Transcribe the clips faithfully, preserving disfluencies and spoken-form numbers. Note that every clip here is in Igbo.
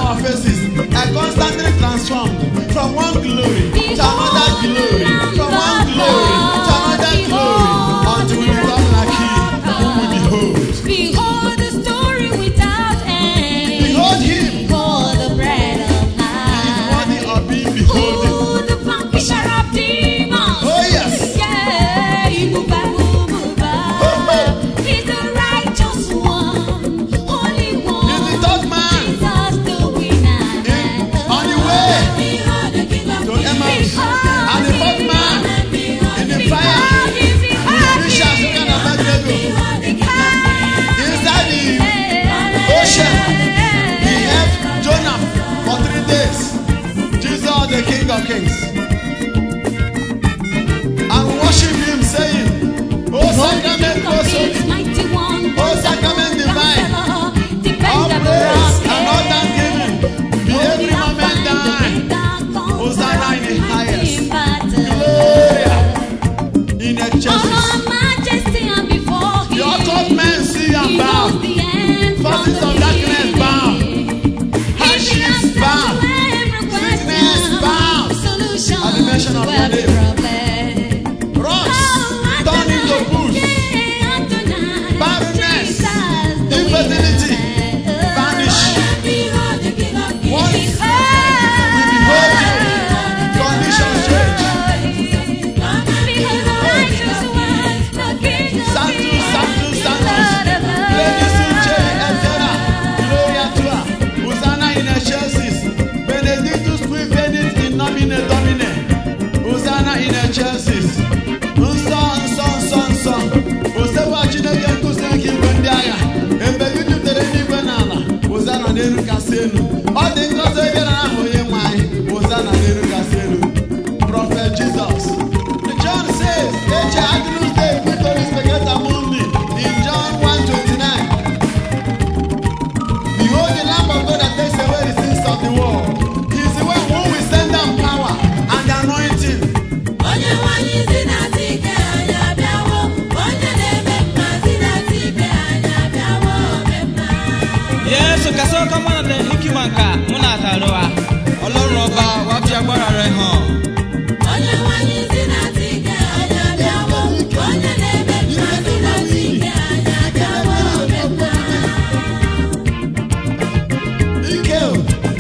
our faces are constantly transformed from one glory to another glory, from one glory to another glory, until we become like Him, whom we behold. Behold the story without end. Behold Him. Behold the bread of He is worthy life. of being beholden. Oh, the vanquisher of demons. Oh yes. Yeah, Ibuba, Ibuba. He's the righteous one, Holy one. He's the third man Jesus the winner. in, on the way to Emmaus, and the fourth man in the fire. Inside the ocean, he helped Jonah for three days. Jesus, the King of Kings. And worship Him, saying, "Oh, sacrament, oh, holy, oh, sacrament divine, all praise and all thanksgiving be every moment thine. Hosanna in the highest, Gloria in excelsis." The occult men see and bow. Forces of darkness bow. Hardships bow. Sickness bows. At the mention of your name. Rocks turn into bush. Barrenness, infertility vanish. Once we behold you, conditions change. Sanctus, Sanctus, Sanctus. Benedictus, et cetera. Gloria tua. Hosanna in excelsis. Benedictus qui venit in nomine Domine. Hosanna in excelsis. Nsọ, nsọ, nsọ, nsọ. Osewa Chineke nkuzi nke igwe ndị agha. Ebe gị jupụtara n'igwe na ala. Hosanna n'elu kasị elu. Ọ dị ngọzi bịara n'aha onye nwe anyị. Hosanna n'elu kasị elu. Prophet Jesus. John says, Eche Agnus Dei Victoris Pecata Mundi. In John one twenty-nine. Behold the Lamb of God that takes away the sins of the world. He is the one who will send down power and the anointing. Yesu kasoka mwana de hikimanka muna taroa. Ọlọ́run ọba wa fi agbára rẹ̀ hàn. Ike o.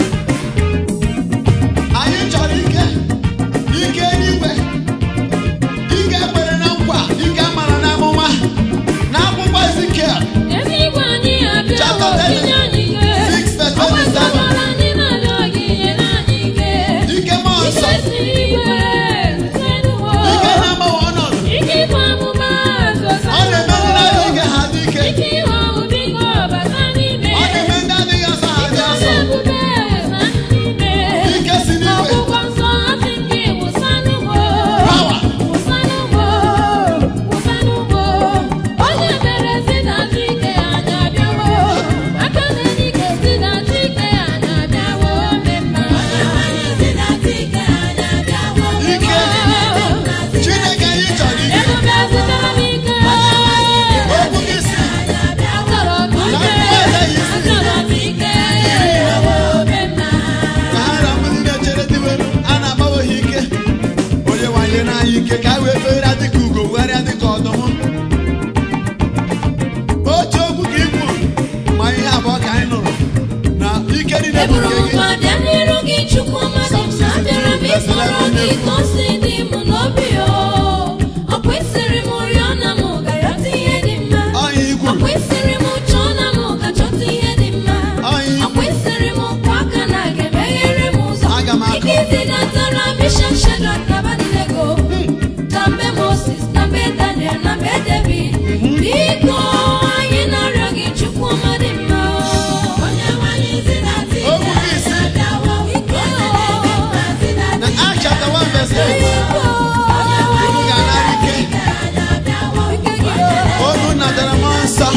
Anyị chọrọ ike. Ike eluigwe. Ike kwere na nkwa. Ike amara na amụma. N'akwụkwọ Ezikiel. Chapter ten, six verse twenty-seven. Ike mmụọ nsọ. Ike na-agbanwe ọnọdụ. Ọ na-eme ndị adịghị ha dị ike. Ọ na-eme ndị adịghị asọ ha dị asọ. Ike si n'igwe. Power. Ike. Chineke anyị chọrọ ike. Okwu gị si. Ka ha rapụ ndị na-echere dị welu, a na-agbawe ha ike. Onye nwanyị na-anyị ike ka anyị wee fegharịa dịka ugo, wegharịa dịka ọdụm. Otu okwu ka i kwuru, ma ihe abụọ ka anyị nụrụ. Na ike niile bụ nke gị. Ọnya i kwuru. Aga m akụ. Okwu gị si. Na Acts chapter one verse eight. Unu ga-anara ike. Unu natara mmụọ nsọ.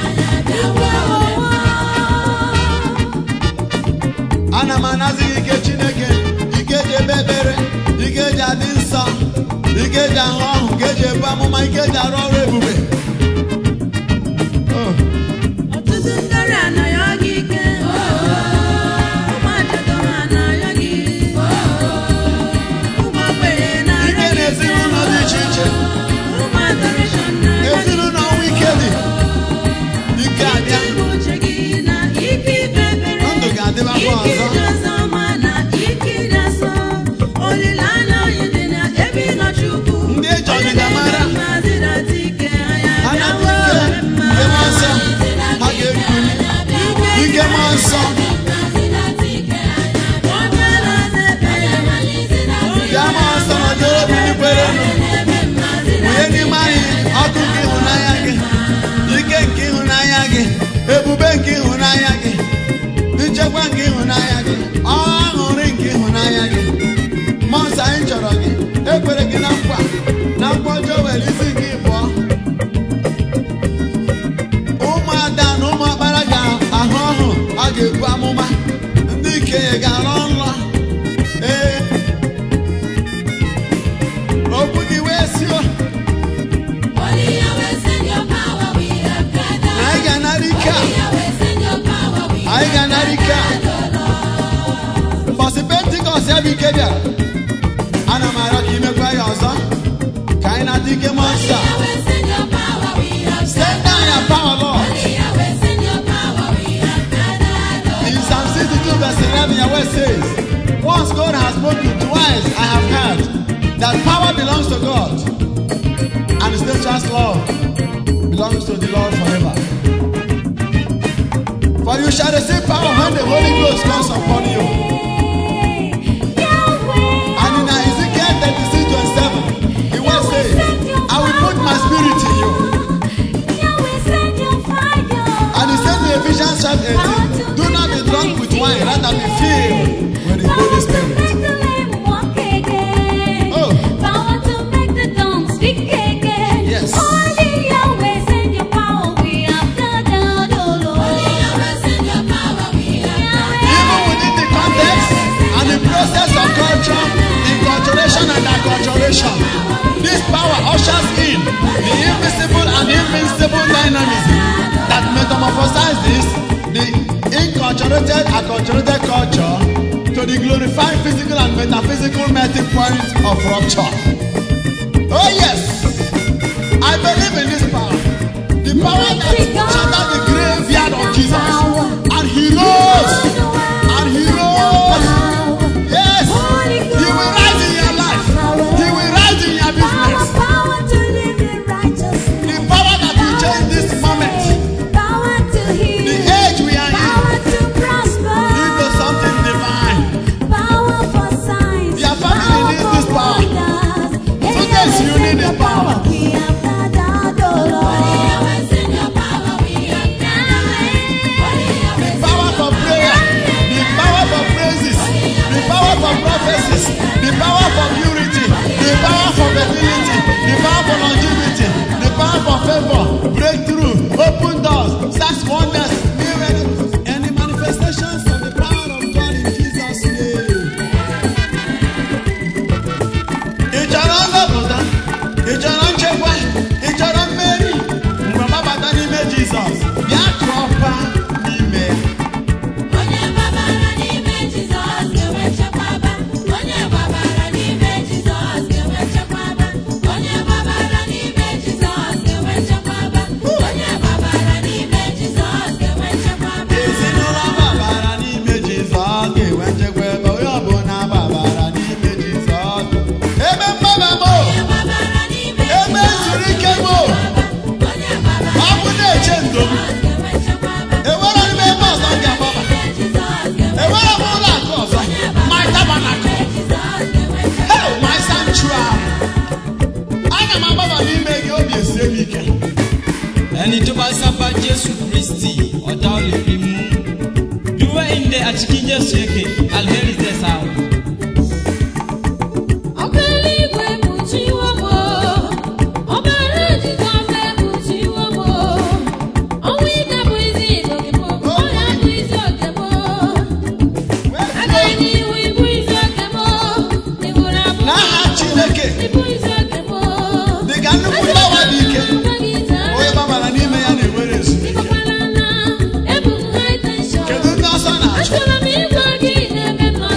Ana m anazi ike Chineke. Ike eji ebe ekpere. Ike eji adị nsọ. Ike eji ahụ ọhụ. Ike eji ebu amụma. Ike eji arụ ọrụ ebube. Oh. Ọtụtụ ndị ọrịa anaghị ọgụ ike. Ụmụ ịhụnanya gị, ọṅụrị nke ịhụnanya gị. Mmụọ nsọ anyị chọrọ gị, ekwere gị na nkwa na nkwa Joel isi nke ịbụọ. Ụmụada na ụmụ ọkpara ga-ahụ ọhụ, a ga-ebu amụma, ndị ikenye ga-arọ nrọ. Ee, okwu gị wee sio anyị ga-anara ike a, anyị ga-anara ike a. Mbọsị Pentikọst ya bụ ike bịara, ana m arịọ ka imekwa ya ọzọ, ka anyị nata ike mmụọ nsọ a. Send down your power, Lord. In Psalm sixty-two verse eleven, your word says, once God has spoken, twice I have heard that power belongs to God, and His nature's love belongs to the Lord forever. For you shall receive power when the Holy Ghost comes upon you. And in Ezekiel thirty-six twenty-seven, the word says, I will put my spirit in you. And He said in Ephesians chapter eighteen, do not be drunk with wine, rather be filled with the Holy Spirit. Oh, yes. Even within the context and the process of culture, enculturation and acculturation, this power ushers in the invisible and invincible dynamism that metamorphosizes the inculturated, acculturated culture to the glorified physical and metaphysical melting point of rupture. Oh yes, I believe in this power. The power that shattered the graveyard of Jesus. And He rose. And He rose. Yes, He will rise in your life. He will rise in your business. The power that will change this moment, the age we are in, into something divine. Your family needs this power. Sometimes you need this power. The power for prayer, the power for praises, the power for prophecies, the power for purity, the power for fertility, the power for longevity, the power for favor, breakthrough, open doors, such wonders, miracles, and the manifestations of the power of God in Jesus' name. Ị chọrọ nlọpụta, ị chọrọ nchekwa, ị chọrọ mmeri, mgbe gbabata n'ime Jizọs, bịa tụọ ọkwa n'ime ya. Ezinụlọ gbabara n'ime Jizọs ga-enwe nchekwa ebe onye ọbụla gbabara n'ime Jizọs. Ebe mgbaba m o, ebe zuru ike m o, ọ bụ na-eche ndo m. Ewere m ebe ọzọ m ga-agbaba. Ewere m ụlọ akụ ọzọ, my tabernacle, hey, my sanctuary. Aga m agbaba n'ime gị, obi esie m ike. ẹni tó bá sábà Jésù Kristi ọ̀tá ò lè rí mú. Dúró ìndé àtìkí Jésù èké alheri tẹ̀ sáà. N'aha Chineke, dị ka nnukwu mgbawa dị ike, onye gbabara n'ime ya na-enwere ezumike. Kedu ndị ọsọ na-achụ?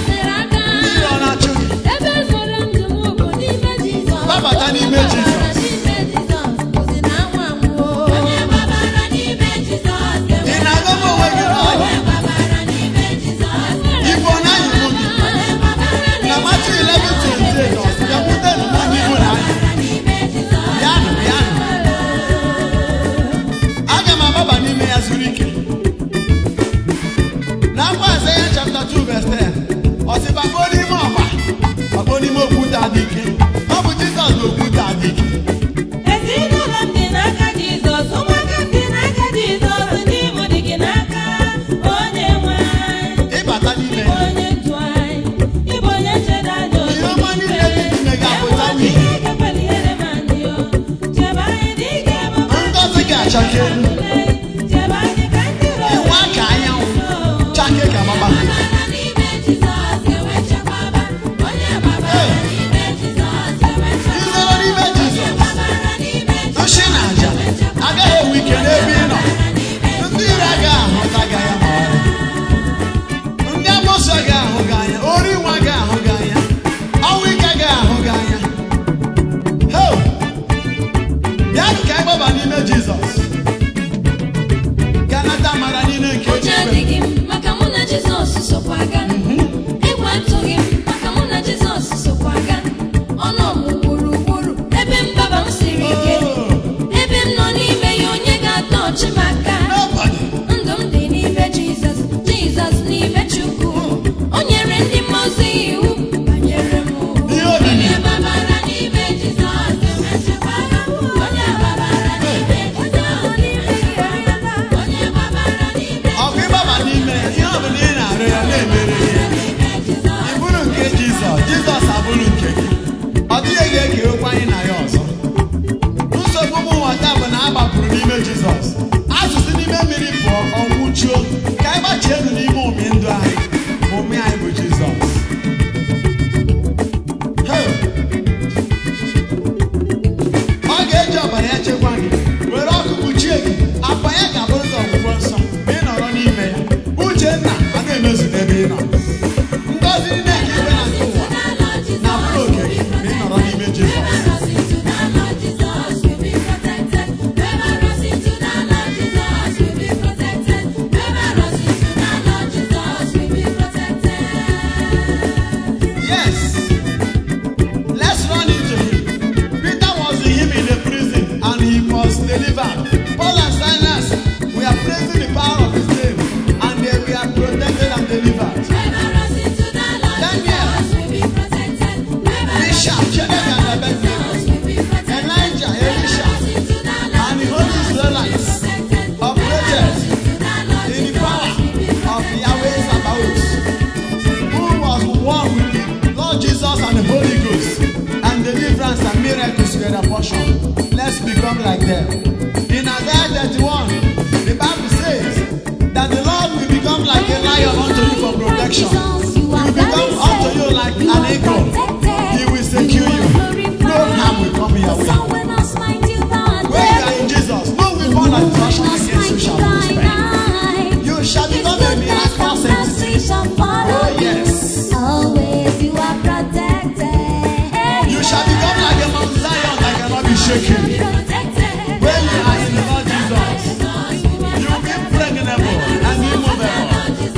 portion. Let's become like them. In Isaiah thirty-one, the Bible says that the Lord will become like a lion unto you for protection. He will become unto you like an eagle. He will secure you. No harm will come your way. When you are in Jesus, no weapon that is fashioned against you shall prosper. You shall become a miraculous entity. Oh yes. Always you are protected. You shall become like a Mount Zion that cannot be shaken. When you are in the Lord Jesus, you will be impregnable and immovable.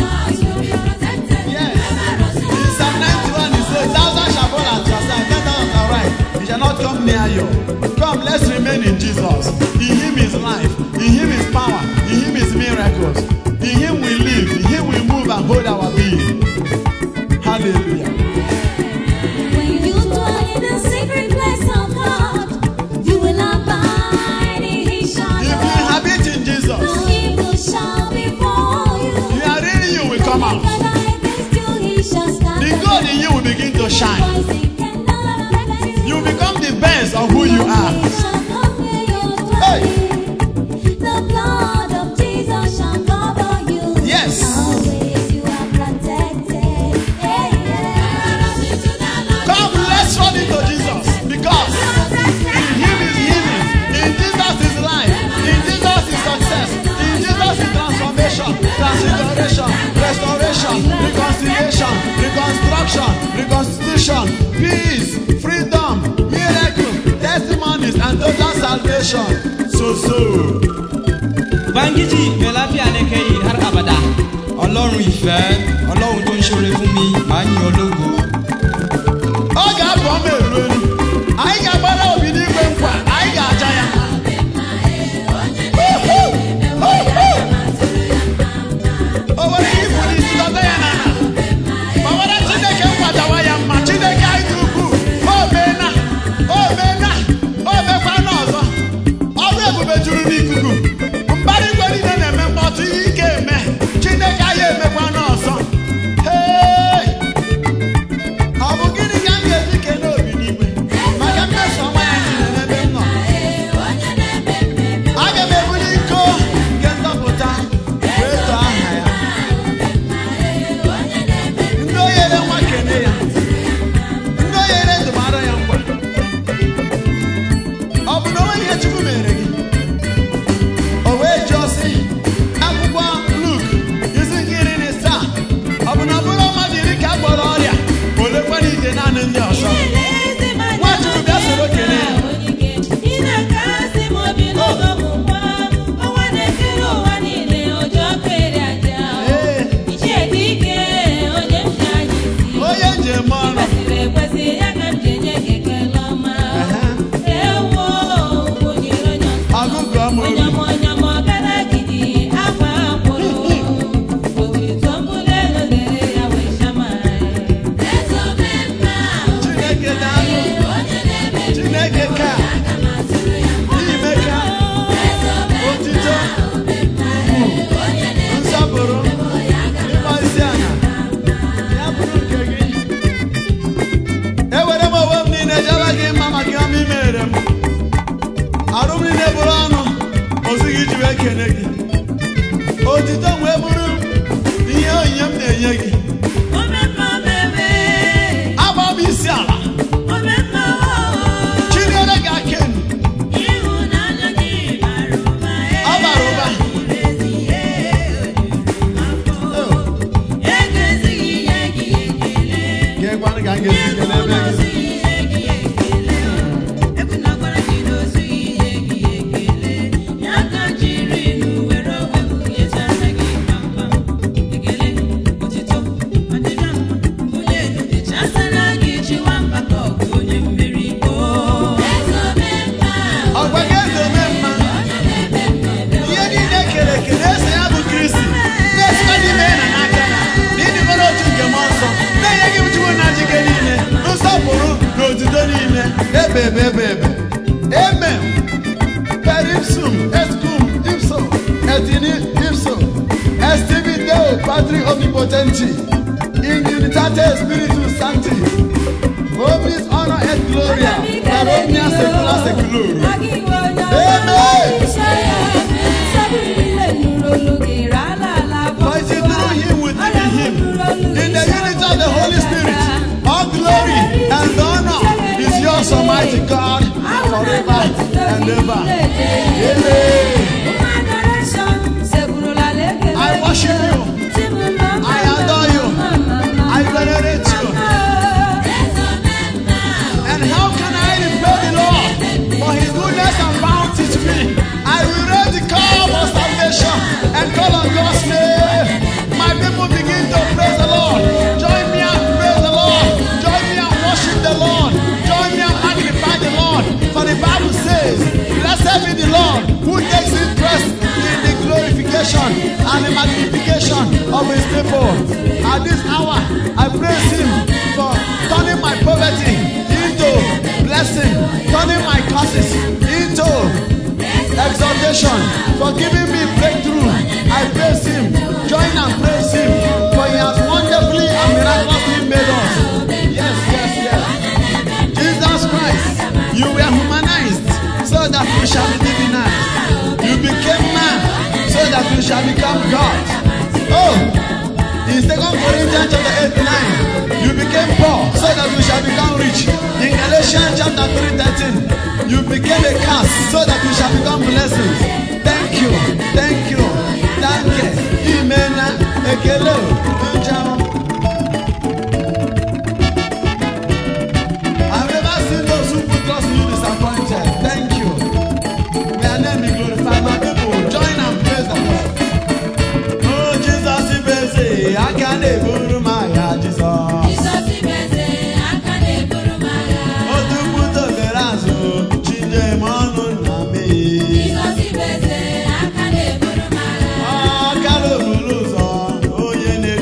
Yes. In Psalm ninety-one, it says, thousand shall fall at your side, ten thousand shall rise. It shall not come near you. Come, let's remain in Jesus. In Him is life. In Him is power. In Him is miracles. In Him we live. In Him we move and hold our being. Hallelujah. When you dwell in the secret place of God, you will abide in His shadow. If you inhabit in Jesus, No evil shall befall you. you are really you will come out. The God in you will begin to shine. You become the best of who you are. Hey. The blood of Jesus shall cover you. Yes. Always you are protected. Hey, yeah. Come, let's run into Jesus. Because in Him is healing. In Jesus is life. In Jesus is success. In Jesus is transformation, transfiguration, restoration, reconciliation, reconstruction, reconstitution, peace, freedom, miracle, testimonies, and total salvation. So, so. Bangiji Melafi Alekei har abada. Ọlọ́run ìfẹ́, Ọlọ́run tó ń ṣoore fún mi, màá yin ológo. Ọ ga-abụ ọma elu elu. Anyị ga-agbara obi n'igwe nkwa. Anyị ga-aja ya. O nwere ike ịbụ n'isi dọta ya n'ala. Ma ọ nwere Chineke nkwadawa ya mma. Chineke anyị dị ukwuu. O meena. O meena. O mekwana ọzọ. Ọrụ ebube juru n'ikuku. Mbara igwe niile na-eme mkpọtụ ihe ike eme. Chineke anyị emekwana ọzọ. Hey! Ọ bụ gịnị ka m ga-eji kene obi n'igwe? Maka mmeso ọma ya niile n'ebe m nọ. Aga m ebuli iko nke nzọpụta wee too aha ya. Ndị o nyere nwa kene ya. Ndị o nyere ndụ mara ya nkwa. Ọ bụ na o nweghị ihe Chukwu mere gị? O wee jụọ sị, akwụkwọ Luk isi nke iri na asaa, ọ bụ na ọ bụrụ mmadụ iri ka a gwọrọ ọrịa, olekwana ije naanị ndị ọzọ. Nwachukwu bịa soro kene ya. Ee, onye njem ọrụ. Ọgụgụ ọma obi. Chineke daalụ. Chineke ka. Ime ka. Otito. Nsọpụrụ. Ịkpọ isi ala. Ya bụrụ nke gị. Ewere m onwe m niile jebe gị mma maka ihe ọma i mere m. Arụ m niile bụrụ ọnụ. O zighị iji wee kene gị. Otito m wee bụrụ ihe onyinye m na-enye gị. Agba m isi ala. Chinyere gị aka enu. Ọ bara ụba. Ga-ekwanụ ka m ga-esi kele ebe gị. Ọgwa gị eze ome mma. Ihe niile kere eke na-eso ya bụ Kristi. Na-esikwa n'ime ya na n'aka ya. Na ịdịgoro otu nke mmụọ nsọ. Na-enye gị Chukwu na njike niile. Nsọpụrụ na otuto niile. Ebe ebe ebe ebe. Amen. Per ipsum et cum ipso et in ipso estivi Deo Patri omnipotenti in unitate Spiritus Sancti. Omnis honor et gloria, per omnia secula seculorum. Amen. For it is through him, within him, in the unity of the Holy Spirit, all glory and honor is yours, Almighty God, forever and ever. Amen. I worship you. I adore you. I venerate you. And how can I repay the Lord for his goodness and bounty to me? I will raise the call of salvation and call on God's name. My people begin to praise the Lord. Join me and praise the Lord. Join me and worship the Lord. Join me and magnify the Lord. For the Bible says, blessed be the Lord who takes interest in the glorification and the magnification of his people. At this hour, I praise him for turning my poverty into blessing, turning my curses into exaltation, for giving me breakthrough. I praise him. Join and praise him, for he has wonderfully and miraculously made us. Yes, yes, yes. Jesus Christ, you were humanized so that we shall be divinized. You became man so that we shall become God. Oh, in Second Corinthians chapter eight nine, you became poor so that we shall become rich. In Galatians chapter three thirteen, you became a curse so that we shall become blessings. Thank you, thank you, thank you. Imena, ekele, njao. I've never seen those who put trust in you disappointed. Thank you. Their name be glorified. My people, join and praise the Lord. Oh, Jesus, he prays. I can't even my God, Jesus. Oh, to put the verazo, chinje manu nami. Oh, kalo muluzo, oh yene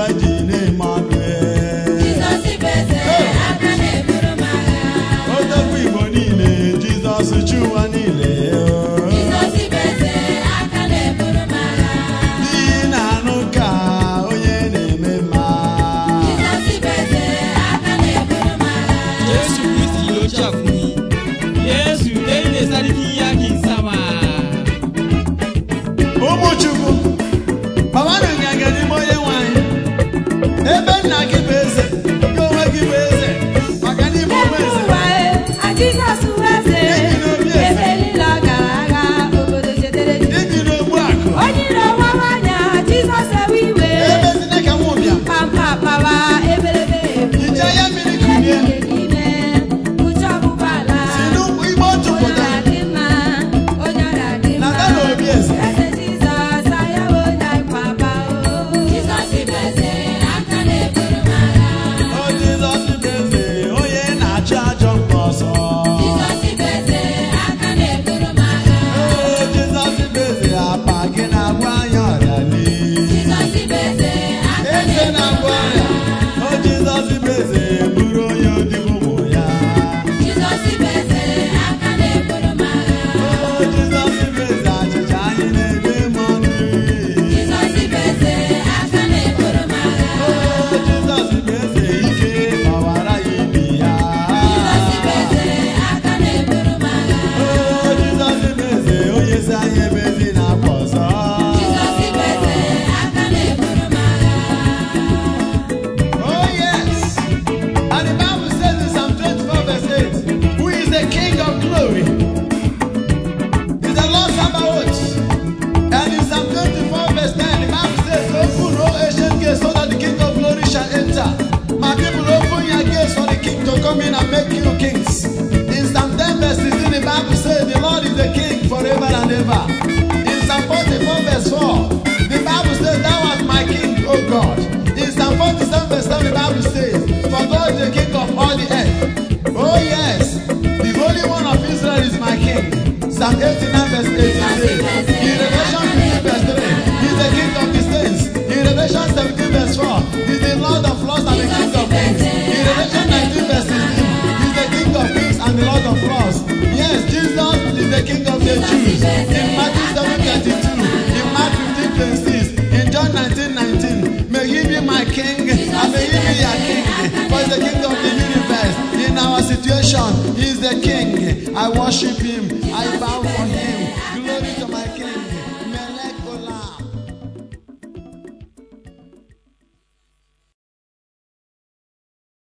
eji na-eme ọnụ odogwu Igbo niile Jizọs chi ụwa niile n'ihi na-anụ ka onye na-eme mma Yesu Kristi ló ṣàfùn yín. Yesu lẹ́yìn lè sáré kí yá kí n sábà. ụmụ Chukwu baba na nganga n'ime onye nwanyị ebe nna gị bụ eze gị onwe gị bụ eze maka n'ime onwe eze ibi n'ogbu akụ ebezina ka nwa ụbịam ije ya mmiri kunie si n'ugbo ime otu pụta nata n'obi eze o Jizọs bụ eze onye na-achụ ajọ mgbe ọzọ o Jizọs bụ eze apa gị na-agwa anya ọrịa eze na-agwa ọrịa o Jizọs bụ eze bụrụ onye odibo ụmụ ya o Jizọs bụ eze achịcha anyị na-ebe mmanụ o Jizọs bụ eze ike gbawara ya ibi ya o Jizọs bụ eze onye si anyị ebezi na-akwa ọzọ oh yes and the Bible says in Psalm twenty-four verse eight who is the King of glory is the Lord Sabaoth and in Psalm twenty-four verse ten the Bible says open O ancient gates so that the King of glory shall enter my people open your gates for the King to come in and make you kings in Psalm ten verse sixteen the Bible says the Lord is the King forever and ever in Psalm forty-four verse four the Bible says thou art my King O God in Psalm forty-seven verse seven the Bible says for God is the King of all the earth oh yes the Holy One of Israel is my King Psalm eighty-nine verse eighteen says in Revelation fifteen verse three he is the King of the saints in Revelation seventeen verse four he is the Lord of lords and the King of kings in Revelation nineteen verse sixteen he is the King of kings and the Lord of lords yes Jesus is the King of the Jews in Matthew seven thirty-two in Mark fifteen twenty-six in John nineteen nineteen may he be my King and may he be your King for he is the King of the universe in our situation he is the King I worship him I bow